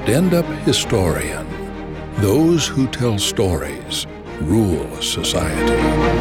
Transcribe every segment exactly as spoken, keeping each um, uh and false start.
stand-up historian. Those who tell stories rule society.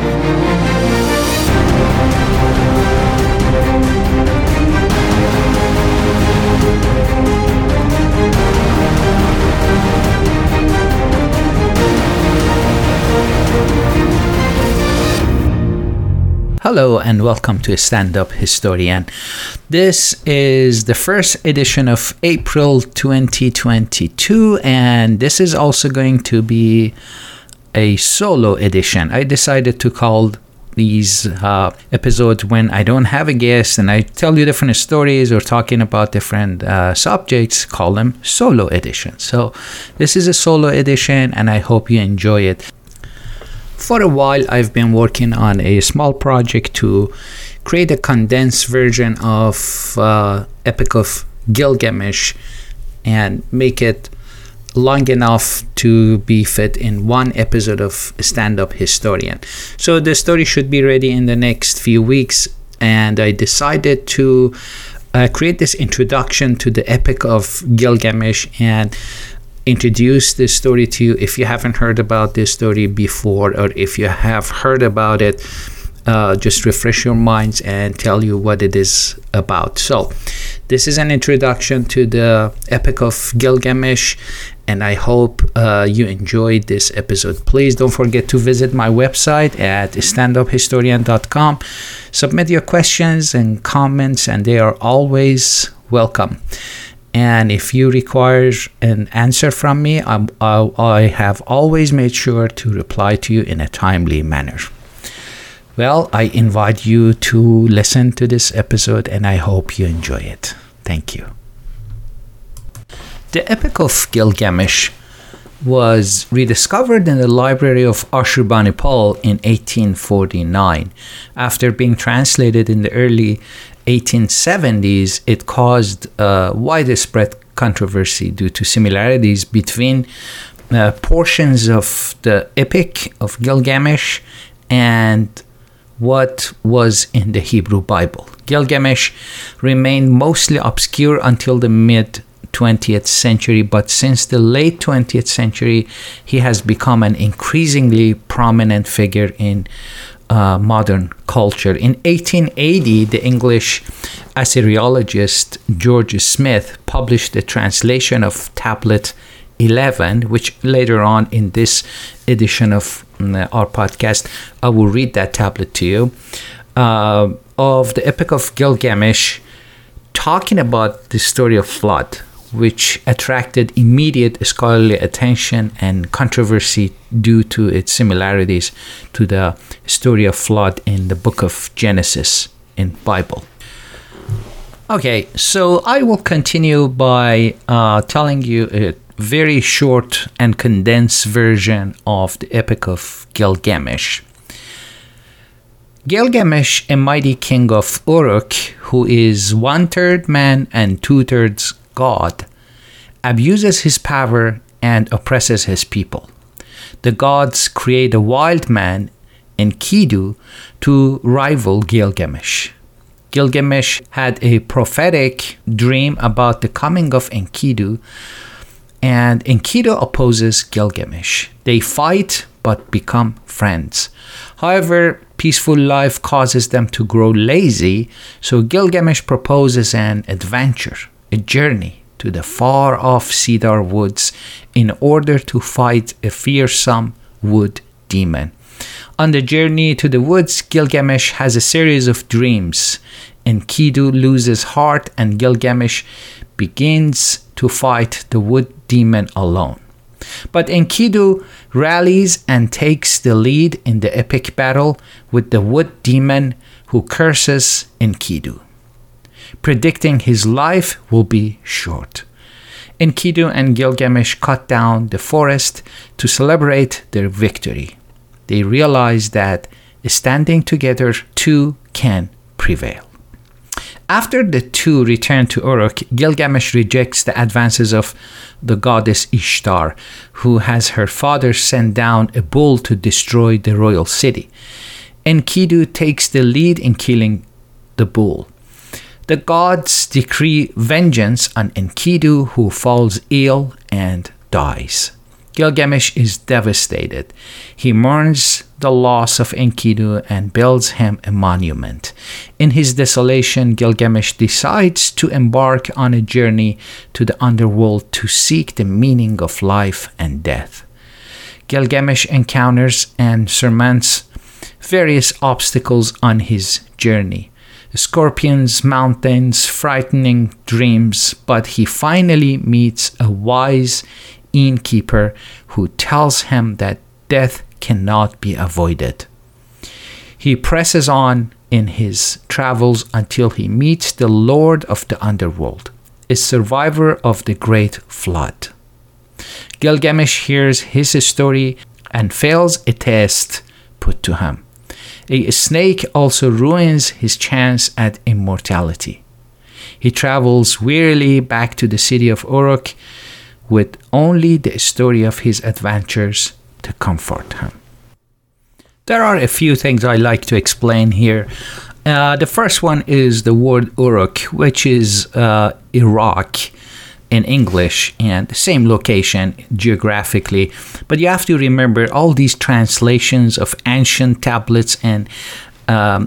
Hello and welcome to Stand Up Historian. This is the first edition of April twenty twenty-two, and this is also going to be a solo edition. I decided to call these uh, episodes when I don't have a guest and I tell you different stories or talking about different uh, subjects, call them solo editions. So this is a solo edition and I hope you enjoy it. For a while, I've been working on a small project to create a condensed version of uh, Epic of Gilgamesh and make it long enough to be fit in one episode of Stand Up Historian. So the story should be ready in the next few weeks, and I decided to uh, create this introduction to the Epic of Gilgamesh and introduce this story to you if you haven't heard about this story before, or if you have heard about it, uh, just refresh your minds and tell you what it is about. So this is an introduction to the Epic of Gilgamesh, and I hope uh, you enjoyed this episode. Please don't forget to visit my website at stand up historian dot com. Submit your questions and comments, and they are always welcome. And if you require an answer from me, I'm, I, I have always made sure to reply to you in a timely manner. Well, I invite you to listen to this episode and I hope you enjoy it. Thank you. The Epic of Gilgamesh was rediscovered in the library of Ashurbanipal in eighteen forty-nine. After being translated in the early eighteen seventies, it caused uh, widespread controversy due to similarities between uh, portions of the Epic of Gilgamesh and what was in the Hebrew Bible. Gilgamesh remained mostly obscure until the mid twentieth century, but since the late twentieth century, he has become an increasingly prominent figure in uh, modern culture. In eighteen eighty, the English Assyriologist George Smith published a translation of Tablet eleven, which later on in this edition of uh, our podcast, I will read that tablet to you, uh, of the Epic of Gilgamesh, talking about the story of flood, which attracted immediate scholarly attention and controversy due to its similarities to the story of flood in the book of Genesis in Bible. Okay, so I will continue by uh, telling you a very short and condensed version of the Epic of Gilgamesh. Gilgamesh, a mighty king of Uruk, who is one-third man and two-thirds God, abuses his power and oppresses his people. The gods create a wild man, Enkidu, to rival Gilgamesh. Gilgamesh had a prophetic dream about the coming of Enkidu, and Enkidu opposes Gilgamesh. They fight but become friends. However, peaceful life causes them to grow lazy, so Gilgamesh proposes an adventure, a journey to the far-off cedar woods in order to fight a fearsome wood demon. On the journey to the woods, Gilgamesh has a series of dreams. Enkidu loses heart and Gilgamesh begins to fight the wood demon alone. But Enkidu rallies and takes the lead in the epic battle with the wood demon, who curses Enkidu, predicting his life will be short. Enkidu and Gilgamesh cut down the forest to celebrate their victory. They realize that standing together, two can prevail. After the two return to Uruk, Gilgamesh rejects the advances of the goddess Ishtar, who has her father send down a bull to destroy the royal city. Enkidu takes the lead in killing the bull. The gods decree vengeance on Enkidu, who falls ill and dies. Gilgamesh is devastated. He mourns the loss of Enkidu and builds him a monument. In his desolation, Gilgamesh decides to embark on a journey to the underworld to seek the meaning of life and death. Gilgamesh encounters and surmounts various obstacles on his journey. Scorpions, mountains, frightening dreams, but he finally meets a wise innkeeper who tells him that death cannot be avoided. He presses on in his travels until he meets the Lord of the Underworld, a survivor of the Great Flood. Gilgamesh hears his story and fails a test put to him. A snake also ruins his chance at immortality. He travels wearily back to the city of Uruk with only the story of his adventures to comfort him. There are a few things I like to explain here. Uh, the first one is the word Uruk, which is uh, Iraq in English, and the same location geographically. But you have to remember all these translations of ancient tablets and um,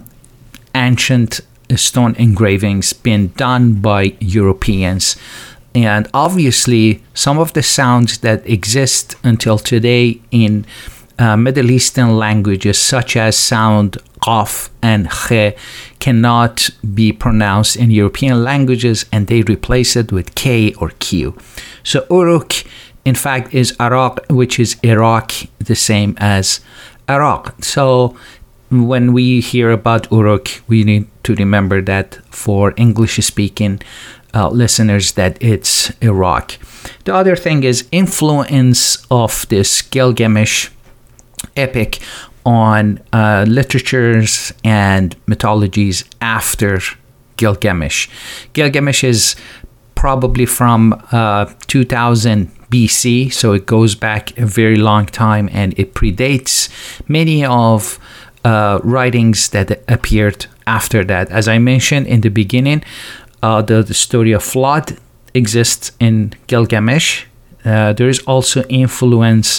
ancient stone engravings being done by Europeans. And obviously, some of the sounds that exist until today in uh, Middle Eastern languages, such as sound qaf and khe, cannot be pronounced in European languages, and they replace it with K or Q. So Uruk, in fact, is Iraq, which is Iraq, the same as Iraq. So when we hear about Uruk, we need to remember that for English-speaking uh, listeners, that it's Iraq. The other thing is influence of this Gilgamesh epic on uh, literatures and mythologies after Gilgamesh. Gilgamesh is probably from uh, two thousand B C, so it goes back a very long time, and it predates many of uh, writings that appeared after that. As I mentioned in the beginning, uh, the, the story of flood exists in Gilgamesh. Uh, there is also influence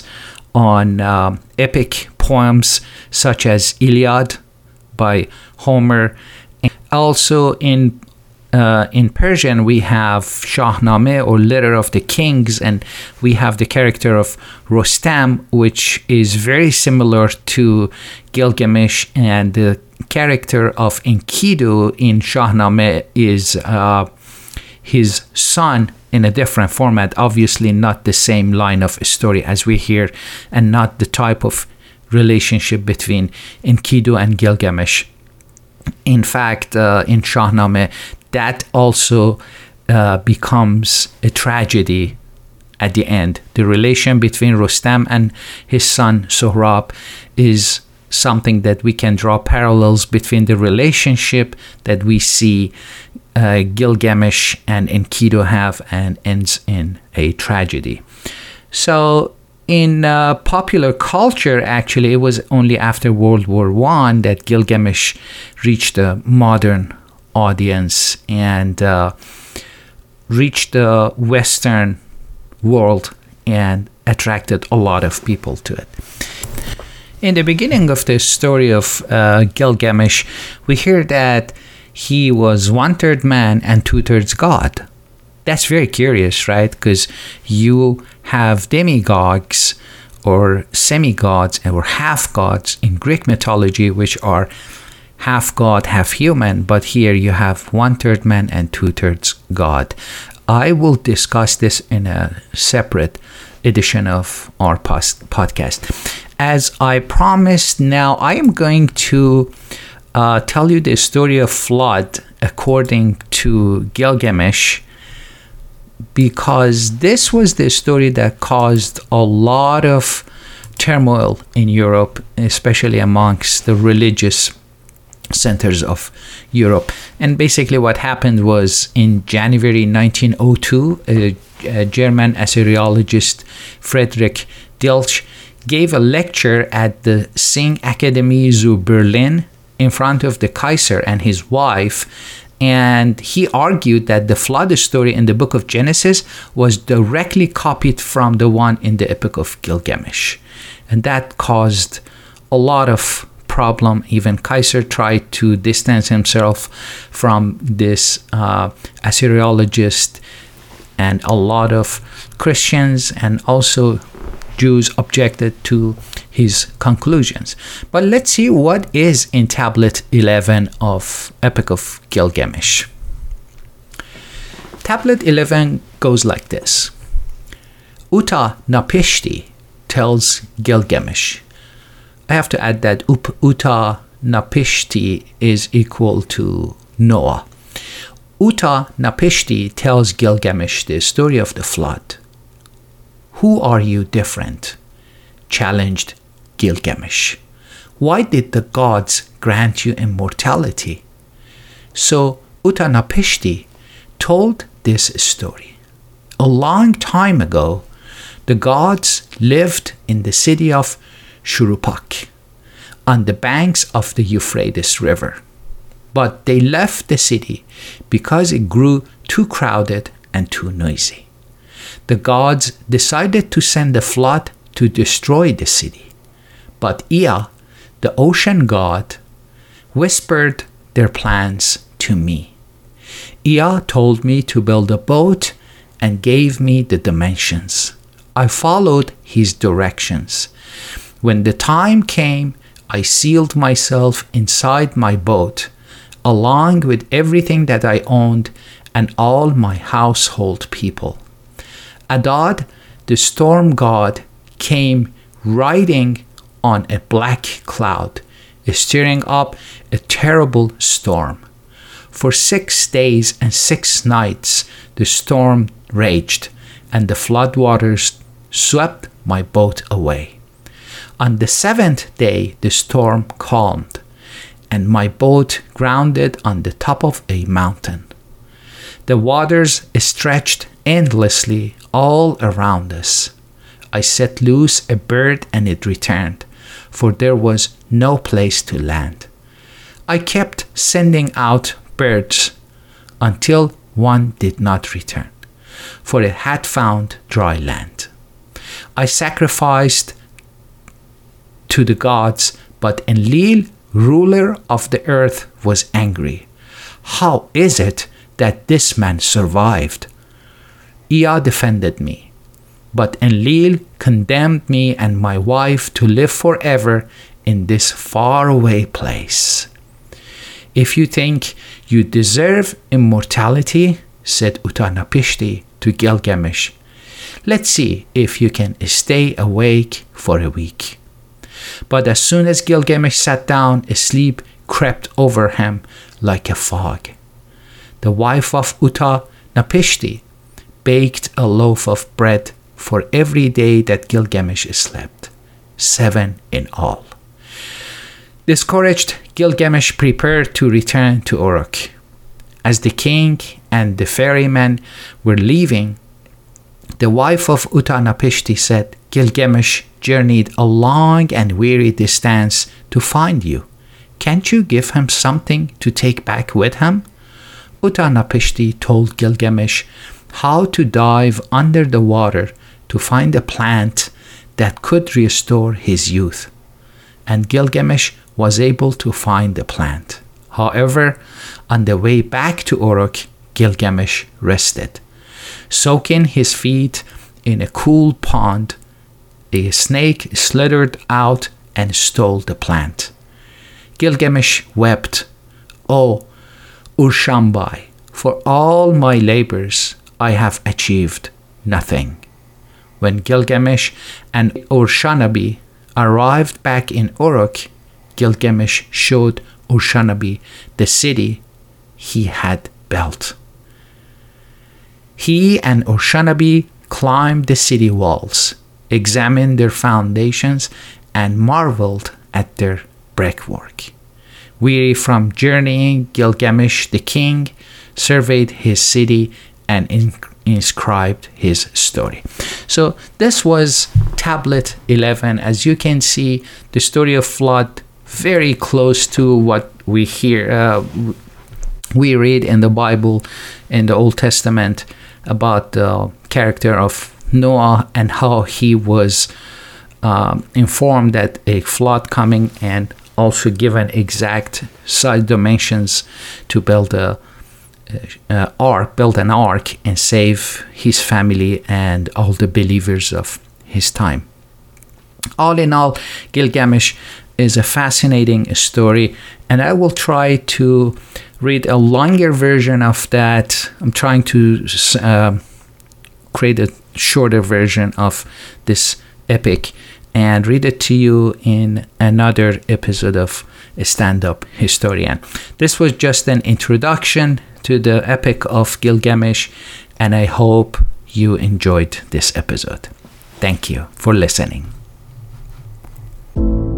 on uh, epic poems such as Iliad by Homer. And also in uh, in Persian, we have Shahnameh, or Letter of the Kings, and we have the character of Rostam, which is very similar to Gilgamesh, and the character of Enkidu in Shahnameh is uh, his son in a different format, obviously not the same line of story as we hear, and not the type of relationship between Enkidu and Gilgamesh. In fact, uh, in Shahnameh, that also uh, becomes a tragedy at the end. The relation between Rustam and his son Sohrab is something that we can draw parallels between the relationship that we see uh, Gilgamesh and Enkidu have, and ends in a tragedy. So in uh, popular culture, actually, it was only after World War One that Gilgamesh reached a modern audience and uh, reached the Western world and attracted a lot of people to it. In the beginning of the story of uh, Gilgamesh, we hear that he was one-third man and two-thirds god. That's very curious, right? Because you have demigods or semi-gods or half-gods in Greek mythology, which are half god, half human, but here you have one-third man and two-thirds god. I will discuss this in a separate edition of our post- podcast. As I promised, now I am going to uh, tell you the story of flood according to Gilgamesh, because this was the story that caused a lot of turmoil in Europe, especially amongst the religious centers of Europe. And basically what happened was in January nineteen oh two, a, a German Assyriologist, Friedrich Dilch, gave a lecture at the Singakademie zu Berlin in front of the Kaiser and his wife, And he argued that the flood story in the book of Genesis was directly copied from the one in the Epic of Gilgamesh. And that caused a lot of problem. Even Kaiser tried to distance himself from this uh, Assyriologist, and a lot of Christians and also Jews objected to his conclusions. But let's see what is in tablet eleven of Epic of Gilgamesh. Tablet eleven goes like this. Uta Napishti tells Gilgamesh. I have to add that Up- Uta Napishti is equal to Noah. Uta Napishti tells Gilgamesh the story of the flood. Who are you different? Challenged Gilgamesh. Why did the gods grant you immortality? So Utanapishti told this story. A long time ago, the gods lived in the city of Shurupak on the banks of the Euphrates River. But they left the city because it grew too crowded and too noisy. The gods decided to send a flood to destroy the city. But Ea, the ocean god, whispered their plans to me. Ea told me to build a boat and gave me the dimensions. I followed his directions. When the time came, I sealed myself inside my boat, along with everything that I owned and all my household people. Adad, the storm god, came riding on a black cloud, stirring up a terrible storm. For six days and six nights the storm raged, and the floodwaters swept my boat away. On the seventh day the storm calmed, and my boat grounded on the top of a mountain. The waters stretched endlessly all around us. I set loose a bird and it returned, for there was no place to land. I kept sending out birds until one did not return, for it had found dry land. I sacrificed to the gods, but Enlil, ruler of the earth, was angry. How is it that this man survived? Ea defended me, but Enlil condemned me and my wife to live forever in this faraway place. If you think you deserve immortality, said Utanapishti to Gilgamesh, let's see if you can stay awake for a week. But as soon as Gilgamesh sat down, sleep crept over him like a fog. The wife of Utanapishti baked a loaf of bread for every day that Gilgamesh slept, seven in all. Discouraged, Gilgamesh prepared to return to Uruk. As the king and the ferryman were leaving, the wife of Utanapishti said, Gilgamesh journeyed a long and weary distance to find you. Can't you give him something to take back with him? Utanapishti told Gilgamesh how to dive under the water to find a plant that could restore his youth. And Gilgamesh was able to find the plant. However, on the way back to Uruk, Gilgamesh rested. Soaking his feet in a cool pond, a snake slithered out and stole the plant. Gilgamesh wept, "O Urshambai, for all my labors I have achieved nothing." When Gilgamesh and Urshanabi arrived back in Uruk, Gilgamesh showed Urshanabi the city he had built. He and Urshanabi climbed the city walls, examined their foundations, and marveled at their brickwork. Weary from journeying, Gilgamesh the king surveyed his city and in- inscribed his story. So this was tablet eleven. As you can see, the story of flood very close to what we hear uh, we read in the Bible, in the Old Testament, about the character of Noah and how he was um, informed that a flood coming, and also given exact size dimensions to build a uh, ark, build an ark and save his family and all the believers of his time. All in all, Gilgamesh is a fascinating story, and I will try to read a longer version of that. I'm trying to uh, create a shorter version of this epic and read it to you in another episode of Stand Up Historian. This was just an introduction to the epic of Gilgamesh, and I hope you enjoyed this episode. Thank you for listening.